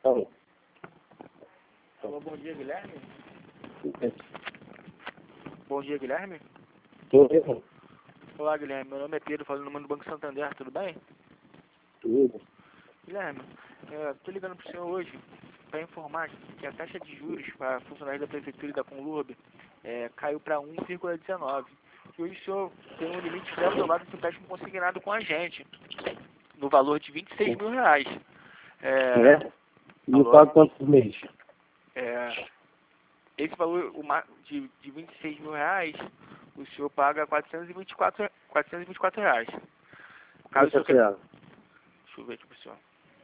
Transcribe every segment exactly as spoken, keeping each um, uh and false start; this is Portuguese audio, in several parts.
Alô. Alô, bom dia, Guilherme. Bom dia, Guilherme. Tô vendo. Olá, Guilherme. Meu nome é Pedro, falando no nome do Banco Santander, tudo bem? Tudo. Guilherme, é, tô ligando pro senhor hoje para informar que a taxa de juros para funcionários da Prefeitura e da Conlurb é, caiu para um vírgula dezenove. E hoje o senhor tem um limite pré-aprovado de empréstimo consignado com a gente, no valor de vinte e seis mil reais. É, É? E eu alô? pago quanto por mês? É, esse valor o ma- de, de vinte e seis mil reais, o senhor paga quatrocentos e vinte e quatro, quatrocentos e vinte e quatro reais. Caso o senhor Quanto queira... reais? Deixa eu ver aqui pro senhor.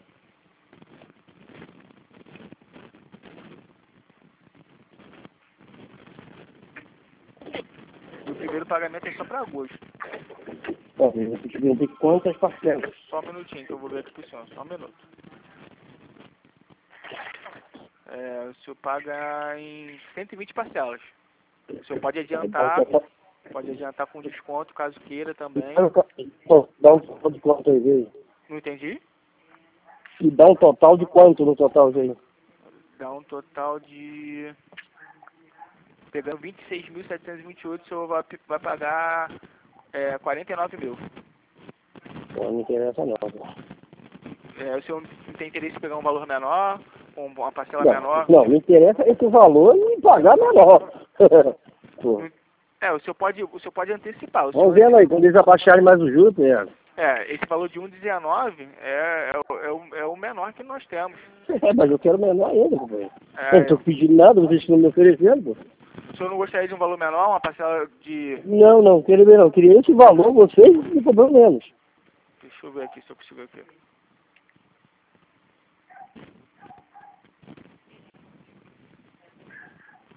E o primeiro pagamento é só para agosto. Ó, eu vou te vender quantas parcelas? Só um minutinho que eu vou ver aqui pro senhor. Só um minuto. É, o senhor paga em cento e vinte parcelas. O senhor pode adiantar, pode adiantar com desconto, caso queira também. Pô, dá um total de quanto aí, aí? Não entendi? E dá um total de quanto no total aí? Dá um total de... Pegando vinte e seis mil setecentos e vinte e oito, o senhor vai, vai pagar é, quarenta e nove mil. Pô, não interessa não. É, o senhor não tem interesse em pegar um valor menor, ou uma parcela Não, menor? não, me interessa esse valor e pagar menor. Pô. É, o senhor pode, o senhor pode antecipar. O Vamos senhor, vendo aí, quando eles abaixarem mais o juros, né? é, esse valor de um vírgula dezenove é, é, o- é, o, é o menor que nós temos. É, mas eu quero menor ainda, companheiro. É, Eu não tô pedindo nada, vocês estão me oferecendo, pô. o senhor não gostaria de um valor menor, uma parcela de... Não, não, queria ver não. Queria esse valor, vocês me cobrou menos. Deixa eu ver aqui se eu consigo aqui.